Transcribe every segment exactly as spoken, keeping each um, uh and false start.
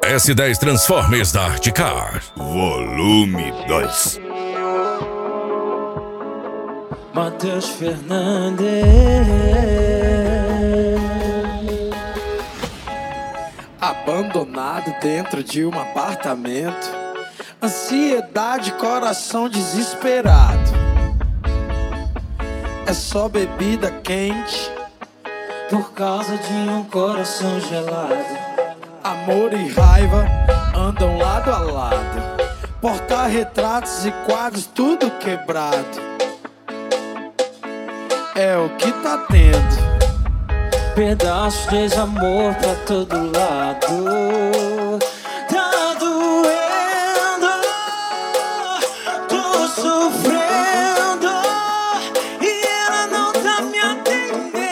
S dez Transformers da Artcar. Volume dois. Matheus Fernandes. Abandonado dentro de um apartamento, ansiedade, coração desesperado. É só bebida quente por causa de um coração gelado. Amor e raiva andam lado a lado, porta-retratos e quadros tudo quebrado. É o que tá tendo, pedaços de amor pra todo lado. Tá doendo, tô sofrendo e ela não tá me atendendo.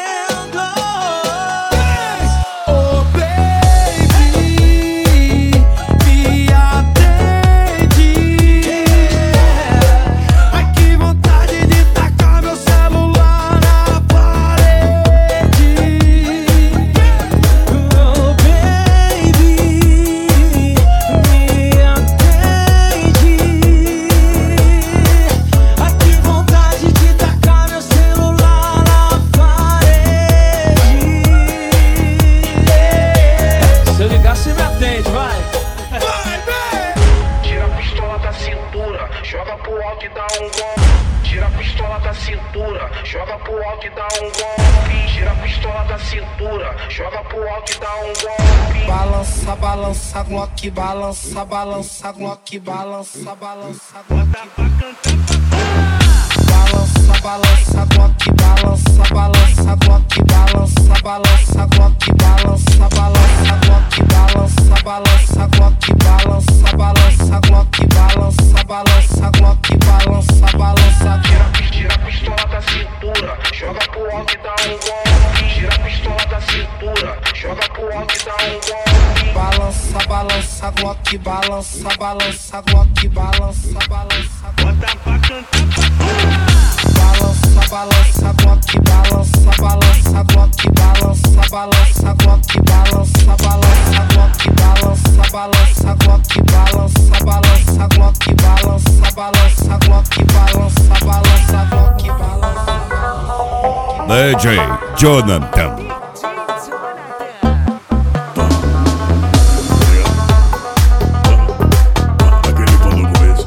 Oh baby, me atende. Ai que vontade de tacar meu celular na parede. Oh baby, me atende. Ai que vontade de tacar meu celular na parede. Se eu ligar, você me atende, vai. Vai, vai. Tira a pistola da cintura, joga pro alto e dá um golpe. Tira a pistola da cintura, joga pro alto e dá um golpe. Tira a pistola da cintura, joga pro alto e dá um golpe. Balança, balança, Glock, balança, balança, Glock, balança, balança, Glock. Balança, balança, Glock, balança, balança, Glock, balança, balança, Glock, balança, balança, Glock, balança, balança, Glock, balança, balança, Glock, balança, balança, Glock, balança, balança. Tira a pistola da cintura, joga pro alto e dá um golpe. Tira a pistola da cintura, joga pro alto e dá um golpe. Balança, balança, Glock, balança, balança, Glock, balança, balança. Bota pra cantar. Balança, balança, Glock, balança, balança, Glock, balança, balança, Glock, balança, balança, Glock, balança, balança, Glock, balança, balança, Glock, balança, balança, Glock, balança, balança, Glock, balança. D J Jonathan. Aquele tom no começo.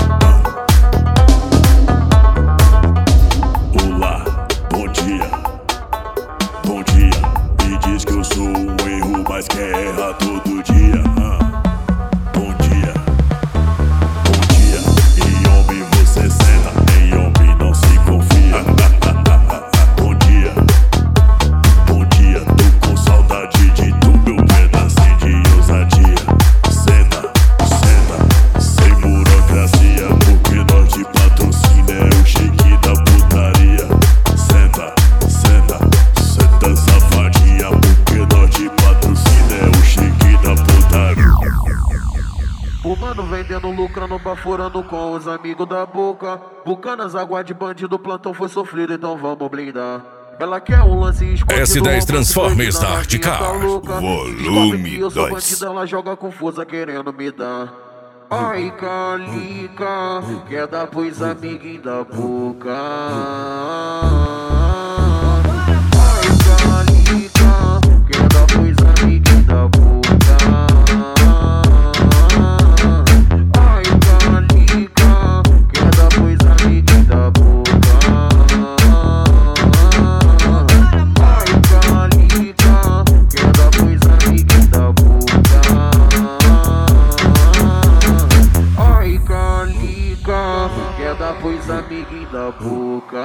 Olá, bom dia. Bom dia. Me diz que eu sou um erro, mas quer errar todo dia. Bom dia. Bom dia. Em homem você senta, em homem não se confia. Bom dia. Bom dia. Tô com saudade de tu, meu pedacinho de ousadia. Senta, senta, sem burocracia, porque nós de patrocínio é o chique da putaria. Senta, senta, senta safadinha, porque nós de patrocínio é o chique da putaria. O mano vendendo, lucrando, baforando com os amigos da boca. Bucanas, água de bandido, plantão foi sofrido, então vamos blindar. Ela quer um lance escondido. S dez Transformers da Artcar. Volume eu sou dois. bandida, ela joga confusa querendo me dar. Ai, Calica, quer dar pros amiguinhos da boca. Ai, Calica, quer dar pros amiguinhos da boca. Ai, Calica, quer dar pros amiguinhos da boca. Ai, Calica, quer dar pros amiguinhos da boca. Ai, Calica, quer dar pros amiguinhos da boca.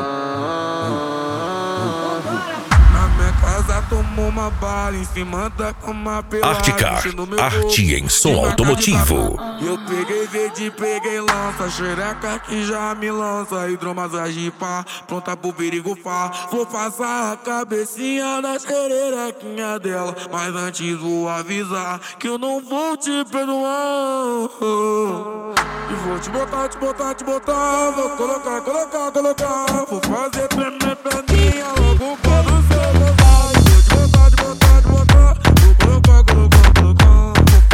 Na minha casa tomou uma bala em cima da cama pela Artcar, arte em som automotivo. Eu peguei verde, peguei lança, xereca que já me lança. Hidromassagem pá, pronta pro perigo fá. Vou passar a cabecinha na xerequinha dela, mas antes vou avisar que eu não vou te perdoar. E vou te botar, te botar, te botar. Vou colocar, colocar, colocar. Vou fazer tremer perninha logo quando você gozar. Vou te botar, te botar, te botar. Vou colocar, colocar, colocar. Vou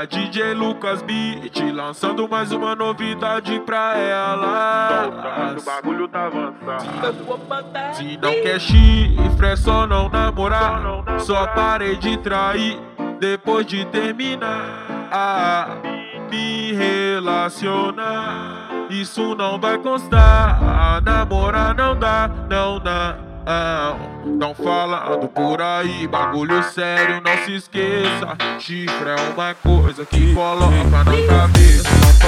D J Lucas Beat, lançando mais uma novidade pra elas. O bagulho tá avançado. Se não quer chifre, é só não namorar. Só parei de trair depois de terminar. Ah, me relacionar, isso não vai constar. Namorar não dá, não dá. Não falando por aí, bagulho sério, não se esqueça. Chifre é uma coisa que coloca na cabeça.